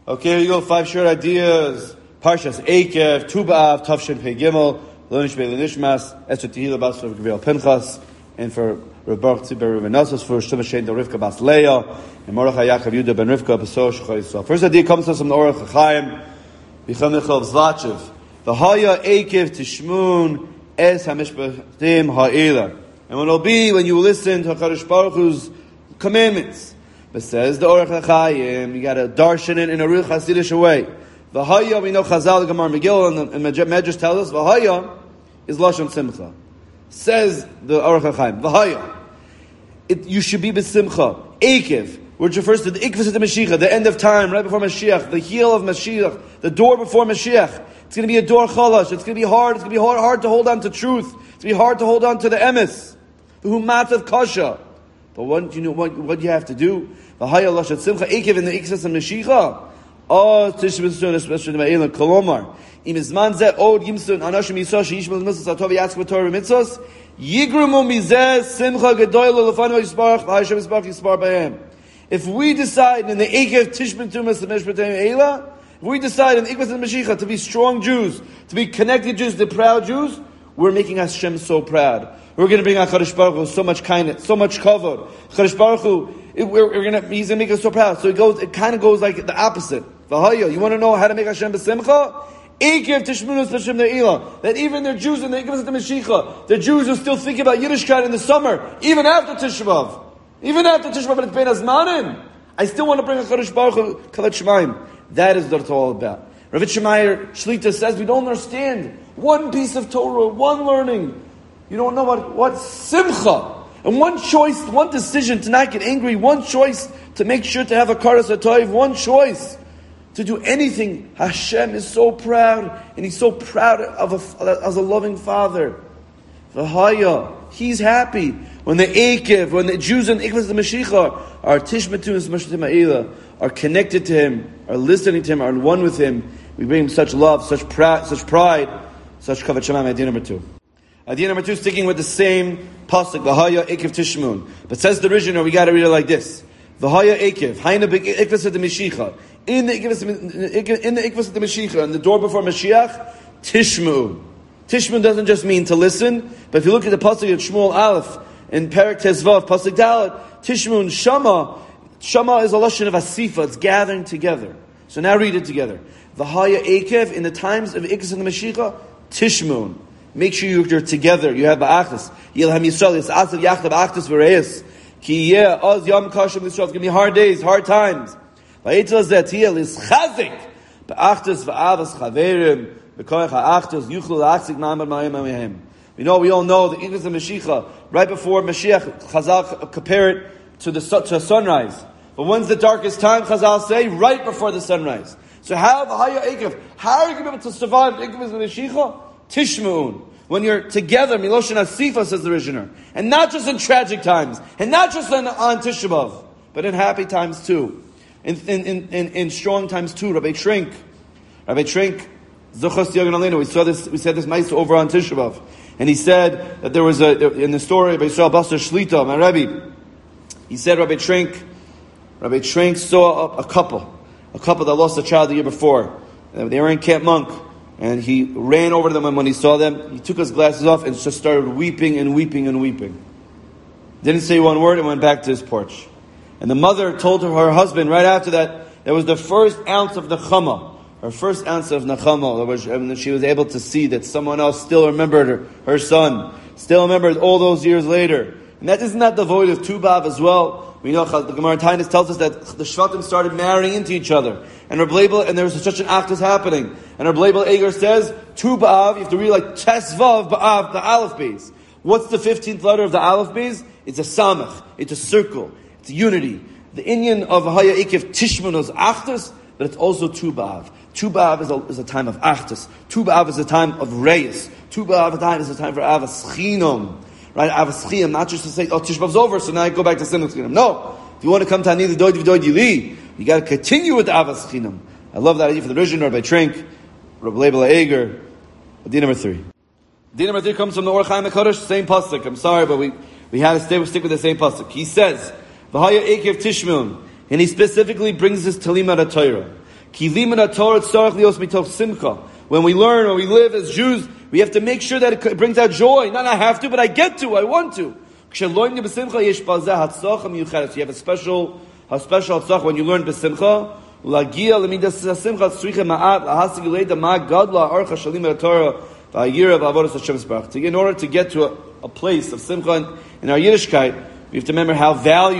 Okay, here you go. 5 short ideas. Parshas Eikev, Tu B'Av, Tavshin Pei Gimel, Lonish Be'li Nishmas, Esther Tehillah Bas for Gabriel Pinchas, and for Rebach Tzibur Ruvenasos, for Shema Shein Da Rivka Bas Leah, and Mordechai Yaakov Yudah Ben Rivka, Pesor Shechai Yisrael. First idea comes to us from the Orach HaChaim, Bicham Michal Zlachev. V'haya Eikev Tishmun Es HaMishpatim Ha'ela. And what it'll be when you listen to HaKadosh Baruch Hu's commandments. But says the Orach HaChaim, you got to darshan it in a real Hasidish way. V'haya, we know Chazal, the Gemara Megillah, and Medrash tells us, V'haya is Lashon Simcha. Says the Orach HaChaim, V'haya. You should be b'simcha. Eikev, which refers to the Ikvus of the Mashiach, the end of time, right before Mashiach, the heel of Mashiach, the door before Mashiach. It's going to be a door chalash. It's going to be hard. It's going to be hard to hold on to truth. It's going to be hard to hold on to the emes. The humatav kasha. But what you have to do? V'haya lashat simcha ekev in the ikvus of Mashiach. Oh, tishbetsun especially ma'elan kolomar. Im izman zeh od yimsun anashim yisah sheishmel mitzvos atov yatzk v'torah mitzvos yigrumu mizeh simcha gedoyla lefanu yisbarach v'hayishem yisbarach yisbar b'hem. If we decide in the ekev tishbetsun mishpatem eila, if we decide in the ikvus of Mashiach to be strong Jews, to be connected Jews, the proud Jews, we're making Hashem so proud. We're going to bring HaKadosh Baruch Hu so much kindness, so much kavod. HaKadosh Baruch Hu, He's going to make us so proud. So it kind of goes like the opposite. V'haya, you want to know how to make Hashem b'simcha? Eikev tishmunus l'shem ne'ilah. That even the Jews in the Ikvus of the Mashiach, the Jews who still think about Yiddishkeit in the summer, even after Tisha B'Av, but it's been azmanim. I still want to bring HaKadosh Baruch Hu kalat shemaim. That is what it's all about. Rav Shemaiah Shlita says we don't understand one piece of Torah, one learning. You don't know what simcha. And one choice, one decision to not get angry, one choice to make sure to have a karas hatoiv, one choice to do anything. Hashem is so proud, and He's so proud as a loving Father. V'haya, He's happy when the Eikev, when the Jews in the Ikvus of the Mashiach are tishmetunis mashmatim ha'ela, are connected to Him, are listening to Him, are one with Him. We bring Him such love, such pride, such kavod shemaim. Idea number 2. Idea number 2, sticking with the same pasuk, V'haya Eikev Tishmun. But says the original, we got to read it like this: V'haya Eikev, Hayna Ikvus of the Mashiach, in the Ikvus of the Mashiach, and the door before Mashiach, Tishmu. Tishmu doesn't just mean to listen, but if you look at the pasuk of Shmuel Aleph in Perek Tezvav, pasuk Dalet, Tishmun Shama. Shama is a lashon of asifa; it's gathering together. So now read it together. V'haya Eikev, in the times of Ikvus of the Mashiach, Tishmun. Make sure you're together. You have ba'achdas. Yilham Yisrael. It's asav yachdav ba'achdas v'reis. Ki yeh oz yom kashem Yisrael. It's going to be hard days, hard times. V'yitzal zeh tiyel is chazik. Ba'achdas v'avas chaverim. B'koyach ha'achdas yuchlu la'achzik na'amad ma'ayim ma'ayim. We all know the Ikvus of Mashiach, right before Mashiach, Chazal compare it to sunrise. But when's the darkest time? Chazal say, right before the sunrise. So how are you going to be able to survive the Ikvus of Mashiach? Tishmu'un. When you're together, Miloshin Asifa, says the Rishner. And not just in tragic times. And not just on Tisha B'Av. But in happy times too. In strong times too. Rabbi Shrink, Zuchas Yogan Alenu. We said this Maisa over on Tisha B'Av. And he said that there was in the story of Yisrael Basar Shlita, my Rebbe, he said Rabbi Shrink saw a couple that lost a child the year before. They were in Camp Monk. And he ran over to them, and when he saw them, he took his glasses off and just started weeping and weeping and weeping. Didn't say one word and went back to his porch. And the mother told her husband right after that was the first ounce of nechama, her first ounce of nechama. And she was able to see that someone else still remembered her son, still remembered all those years later. And isn't that the void of Tu B'Av as well? We know the Gemara Tainus tells us that the Shvatim started marrying into each other. And there was such an actus happening. And Reb Leibel Eger says, Tu B'Av, you have to read like Tesvav B'Av, the Aleph Beis. What's the 15th letter of the Aleph Beis? It's a Samach. It's a circle. It's unity. The Inyan of Haya Eikev Tishmun is Achdus, but it's also Tu B'Av. Tu B'Av is a time of Achdus. Tu B'Av is a time of Reis. Tu B'Av is a time for Avas Chinom. Right, Avas Chinom, not just to say, Tish B'Av's over, so now I go back to Simchas Chinom. No. If you want to come to Ani the Doid V'Doid Yili, you got to continue with the Avas Chinom. I love that idea for the Rishon, Rabbi Trink, Rabbi Leibel Eger. Idea number 3. Idea number 3 comes from the Orach Chaim HaKadosh, same pasuk. I'm sorry, but we had to stick with the same pasuk. He says, V'haya Eikev Tishmun, and he specifically brings this Talim out of Torah. When we learn, when we live as Jews, we have to make sure that it brings out joy. Not I have to, but I get to, I want to. So you have a special tzach when you learn b'simcha. In order to get to a place of simcha in our Yiddishkeit, we have to remember how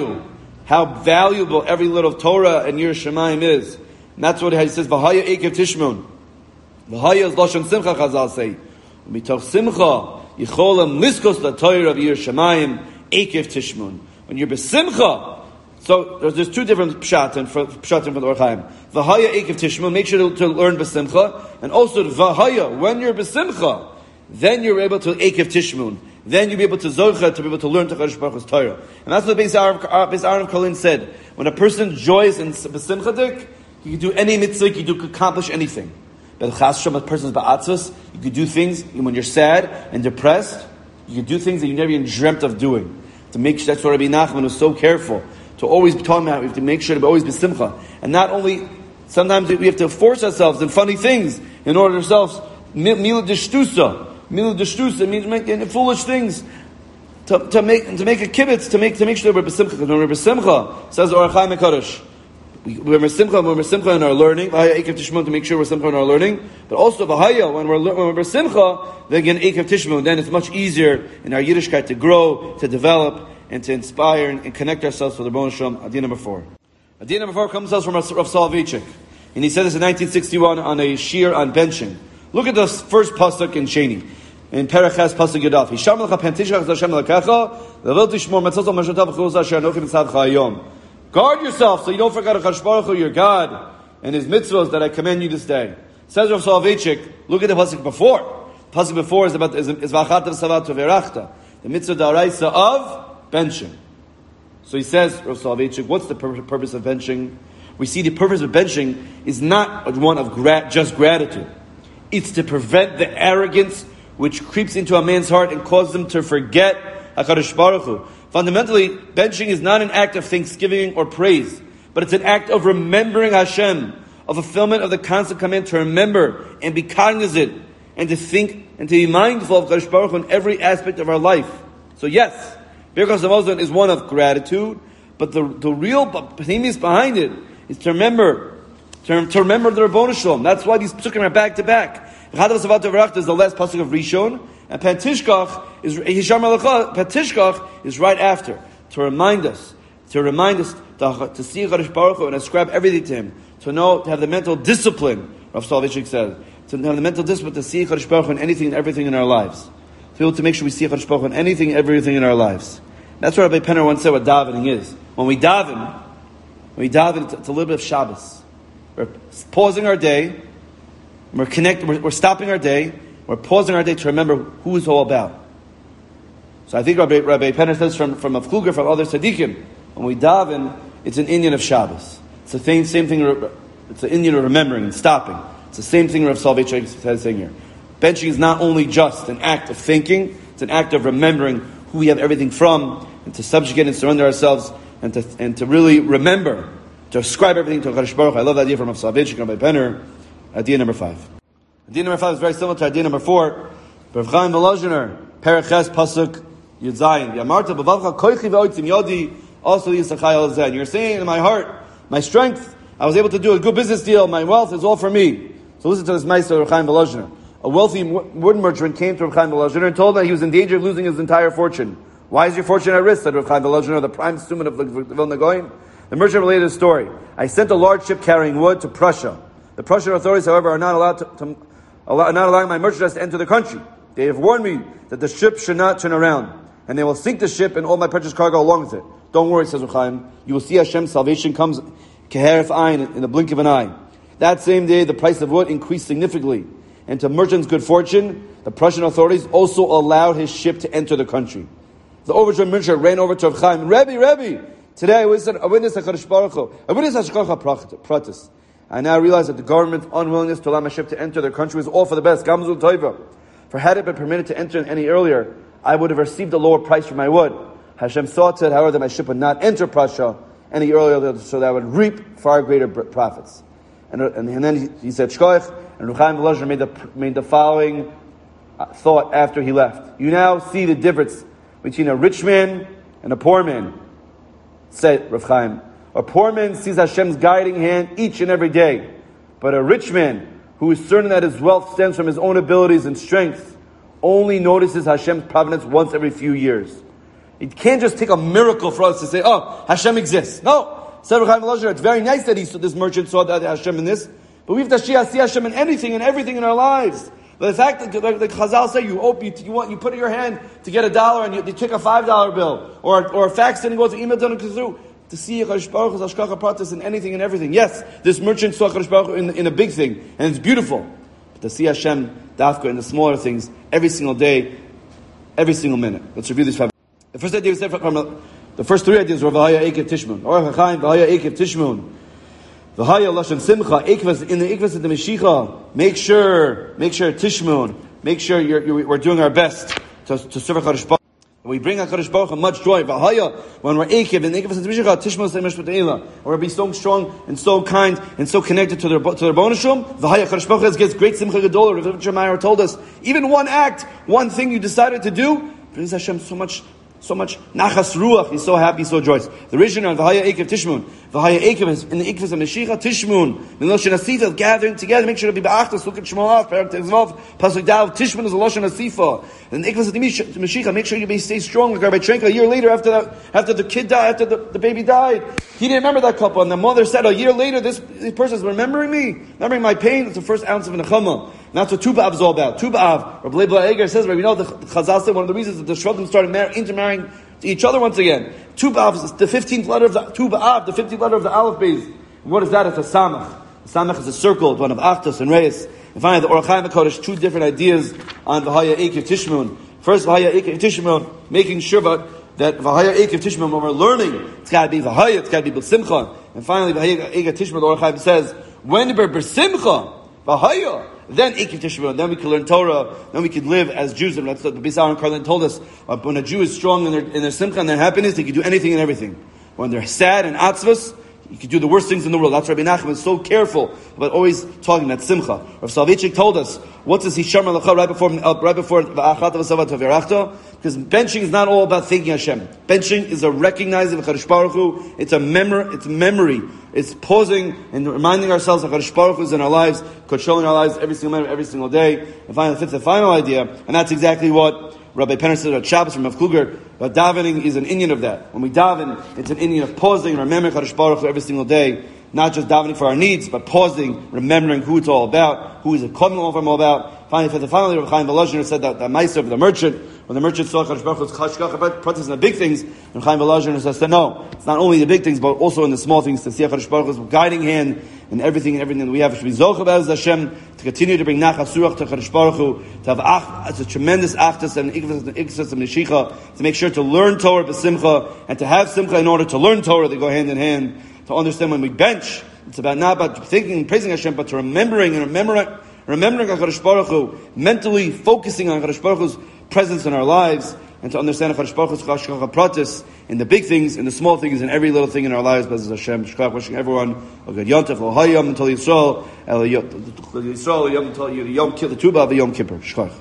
valuable every little Torah and Yiras Shamayim is. And that's what he says, V'haya ekev tishmun. V'haya is Lashon Simcha, Chazal say. Mitoch Simcha, Yicholam liskos la Torah of Yiras Shamayim, ekev tishmun. When you're b'simcha, so there's two different pshatim for the Or Chaim. V'haya ekev tishmun, make sure to learn b'simcha, and also v'haya, when you're b'simcha, then you're able to ekev tishmun. Then you'll be able to zorcha, to be able to learn Kadosh Baruch Hu's Torah. And that's what Beis Aaron Kolin said. When a person joys in b'simchadik, you can do any mitzvah, you can accomplish anything. But chas shem, a person's ba'atzvus, you can do things when you're sad and depressed. You can do things that you never even dreamt of doing. To make sure, that's why Rabbi Nachman was so careful to always be talking about. We have to make sure to always be simcha, and not only. Sometimes we have to force ourselves in funny things in order to ourselves mila deshtusa. Mila deshtusa means making foolish things to make a kibbutz to make sure we're besimcha. Because when we're besimcha, says Or Chaim HaKadosh, we're besimcha in our learning. V'haya ekev tishmun, to make sure we're simcha in our learning. But also v'haya, when we're besimcha, then again ekev tishmun. Then it's much easier in our Yiddishkeit to grow, to develop, and to inspire and connect ourselves with the Rebbeinu Shalom. Adiyah number 4. Adiyah number 4 comes to us from Rav Soloveitchik, and he said this in 1961 on a shir on benching. Look at the first pasuk in Sheni. In Perachas pasuk Yudaf. Hisham lecha pentishach Hashem lekecha level tishmor metzosol mashotav v'chuz asher anochi mitzadcha hayom. Guard yourself so you don't forget HaKadosh Baruch Hu, your God, and His mitzvahs that I command you this day. Says Rav Soloveitchik, look at the pasuk before. The pasuk before is about v'achatav savat v'erachta, the mitzvah da'araisa of benching. So he says, Rav Soloveitchik, what's the purpose of benching? We see the purpose of benching is not one of just gratitude. It's to prevent the arrogance which creeps into a man's heart and causes him to forget HaKadosh Baruch Hu. Fundamentally, benching is not an act of thanksgiving or praise, but it's an act of remembering Hashem, of fulfillment of the constant command to remember and be cognizant and to think and to be mindful of HaKadosh Baruch Hu in every aspect of our life. So yes, Birkas Hamazon is one of gratitude, but the real premise behind it is to remember the Rebbeinu Shalom. That's why these psukim are back to back. Chadav Savat V'Rachta is the last pasuk of Rishon, and Pentishkach is Hisham Alecha. Pentishkach is right after to remind us to see Kadosh Baruch Hu and ascribe everything to Him, to have the mental discipline. Rav Soloveitchik said to have the mental discipline to see Kadosh Baruch Hu in anything and everything in our lives. To be able to make sure we see Kadosh Baruch Hu in anything and everything in our lives. That's what Rabbi Penner once said what davening is. When we daven, it's a little bit of Shabbos. We're pausing our day. We're stopping our day. We're pausing our day to remember who it's all about. So I think Rabbi Penner says from Avchuga, from other tzaddikim, when we daven, it's an Indian of Shabbos. It's the same thing. It's an Indian of remembering and stopping. It's the same thing Rav Soloveitchik says saying here. Benching is not only just an act of thinking; it's an act of remembering who we have everything from, and to subjugate and surrender ourselves, and to really remember, to ascribe everything to HaKadosh Baruch Hu. I love that idea from Rav Soloveitchik and Rabbi Penner. Idea number 5. Idea number 5 is very similar to idea number 4. Rav Chaim Volozhiner, Perachas pasuk Yud Zayin. Yamarta b'vavcha koichi ve'oitzim yodi also yisachai al zeh. You're saying in my heart, my strength, I was able to do a good business deal, my wealth is all for me. So listen to this meister Rav Chaim Volozhiner. A wealthy wood merchant came to Rav Chaim Volozhiner and told him that he was in danger of losing his entire fortune. Why is your fortune at risk? Said Rav Chaim Volozhiner, the prime student of the Vilna Gaon. The merchant related a story. I sent a large ship carrying wood to Prussia. The Prussian authorities, however, are not allowing my merchandise to enter the country. They have warned me that the ship should not turn around, and they will sink the ship and all my purchased cargo along with it. Don't worry, says Rav Chaim. You will see Hashem's salvation comes keheref ayin, in the blink of an eye. That same day, the price of wood increased significantly, and to merchant's good fortune, the Prussian authorities also allowed his ship to enter the country. The overjoyed merchant ran over to Rav Chaim. Rebbe, today I witnessed HaKadosh Baruch Hu. I witnessed Hashgacha Pratis. I now realize that the government's unwillingness to allow my ship to enter their country was all for the best. Gamzul Toiva. For had it been permitted to enter any earlier, I would have received a lower price for my wood. Hashem saw to it, however, that my ship would not enter Prussia any earlier, so that I would reap far greater profits. and then he said Shkoich, and Reb Chaim Volozhin made the following thought after he left. You now see the difference between a rich man and a poor man. Said Reb Chaim, a poor man sees Hashem's guiding hand each and every day, but a rich man who is certain that his wealth stems from his own abilities and strength only notices Hashem's providence once every few years. It can't just take a miracle for us to say, oh, Hashem exists. No. Said Reb Chaim Volozhin, it's very nice that this merchant saw that Hashem in this, but we have to see Hashem in anything and everything in our lives. The fact that, like Chazal say, you put your hand to get $1 and you take a $5 bill, or a fax and goes to email done through, to see Hakadosh Baruch Hu's Hashgacha Pratis in anything and everything. Yes, this merchant saw Hakadosh Baruch Hu in a big thing, and it's beautiful. But to see Hashem Dafka in the smaller things every single day, every single minute. Let's review these 5. The first idea we said from the first 3 ideas were V'haya Ekev Tishmun, or V'haya Ekev Tishmun. V'haya Lashon Simcha, in the Ikvas of the Mashiach, make sure Tishmun, make sure we're doing our best to serve HaKadosh Baruch. We bring HaKadosh Baruch much joy. V'haya, when we're Ekev, in the Ikvas of the Mashiach, Tishmun Semesh B'Teila, or we'll be so strong and so kind and so connected to their bonishum. V'haya HaKadosh Baruch gets great Simcha Gedol. Rav Shemaiah told us, even one act, one thing you decided to do, brings Hashem so much nachas ruach. He's so happy, so joyous. The original V'haya Ekev Tishmun. V'haya Ekev is in the Ikvas of Mashiach Tishmun. Miloshen Asifa, gathering together. Make sure to be ba'achtas. Look at Shmuel, Perak Tezvav, Pasuk Dav. Tishmun is a Loshen Asifa. And the Ikvas of the Mashiach, make sure you stay strong. Like Rabbi Trenka, a year later, after the kid died, after the baby died, he didn't remember that couple, and the mother said, a year later, this person is remembering me, remembering my pain. It's the first ounce of nechama. That's what Tu B'Av is all about. Tu B'Av, Rabbi Leibler Eger says, we know the Chazal said one of the reasons that the Shvatim started intermarrying to each other once again. Tu B'Av is the 15th letter of the Tu B'Av, the 15th letter of the Aleph Beis. And what is that? It's a Samach. The Samach is a circle, one of Achtos and Reis. And finally, the Orach Chaim HaKadosh, 2 different ideas on V'haya Ekev Tishmun. First, V'haya Ekev Tishmun, making sure that V'haya Ekev Tishmun, when we're learning, it's got to be V'haya, it's got to be B'simcha. And finally, V'haya Ekev Tishmun, the Orach Chaim says, when we're B'simcha, V'haya, then Ekev Tishmun, then we can learn Torah, then we can live as Jews. And that's what the Bisar and Karlin told us. When a Jew is strong in their simcha and their happiness, they can do anything and everything. When they're sad and atzvus, you can do the worst things in the world. That's Rabbi Nachman is so careful about always talking that simcha. Rav Soloveitchik told us, what does he shamar l'cha right before v'achata v'savat v'yarachta? Because benching is not all about thanking Hashem. Benching is a recognizing of HaKadosh Baruch Hu. It's memory. It's pausing and reminding ourselves of HaKadosh Baruch Hu is in our lives, controlling our lives every single minute, every single day. And finally, the fifth and final idea, and that's exactly what Rabbi Penner said about Shabbos from Rav Kluger, but davening is an inyan of that. When we daven, it's an inyan of pausing and remembering HaKadosh Baruch Hu every single day. Not just davening for our needs, but pausing, remembering who it's all about, who is it coming over all about. Finally, Rav Chaim Volozhin said that the Meiser of the merchant, when the merchant saw HaKadosh Baruch Hu's Hashgacha Pratis in the big things, Rav Chaim Volozhin says, no, it's not only the big things, but also in the small things, to see HaKadosh Baruch Hu's guiding hand in everything that we have. Should be Zocha Be'ez Hashem, to continue to bring Nachas Ruach to HaKadosh Baruch Hu, to have it's a tremendous Achtas and Ikvas and Neshicha, to make sure to learn Torah B'Simcha, and to have Simcha in order to learn Torah. They go hand in hand. To understand when we bench, it's about not about thinking and praising Hashem, but to remembering HaKadosh Baruch Hu, mentally focusing on HaKadosh Baruch Hu's presence in our lives, and to understand HaKadosh Baruch Hu's Hashgacha Pratis in the big things, in the small things, in every little thing in our lives. B'ezras Hashem, Shkach, wishing everyone a good Yontef, L'Hayom until Yisrael, Yom Kippur, Yom Kippur, Shkach.